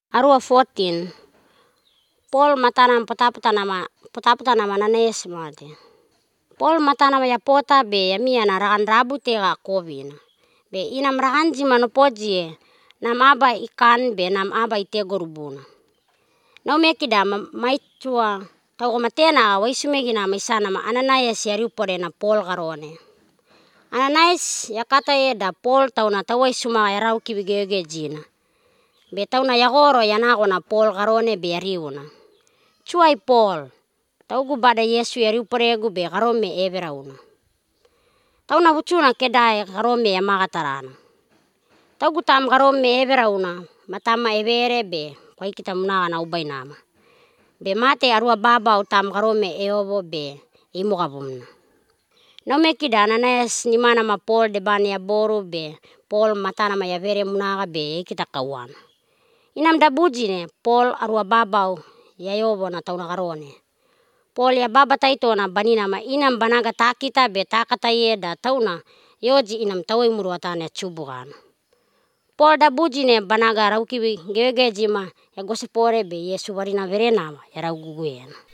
Arua 14. Paul matanam potapota nama Ananias mate. Paul matanama ya pota be ya miana rakan rabute ka kovina. Be inam rakan jima no pojie nam aba ikan be nam aba itegorubuna. No mekida maitua tau matena waisumegina maisana ma Ananias ya riupore na Paul karone. Ananias ya kata da Paul tau na tawai suma ya rau kibigege jina. Be tau na yagoro ya nako na Paul karone be ya riuna. Cuai Paul, tau gu bada Yesu ya riupore gu be karome everauna. Tau na bucuna kedai karome ya makatarana. Tau gu tam karome everauna, matama evere be kwai kita muna na ubay nama. Be mate arua baba utam karome eobo be imukabumna. No mekida Ananias ni mana ma Paul de bani ya boru be Paul matana ma ya vere munaka be kita kawan. Inam da bujine Paul arua babau ya yobo na tau na karone. Paul ya baba taito na banina ma inam banaga takita be takata da tau na yoji inam tawai muruatane cubukan. Paul da bujine banaga rauki gewege jima ya gosipore be Yesu warina verena ya rau guguena.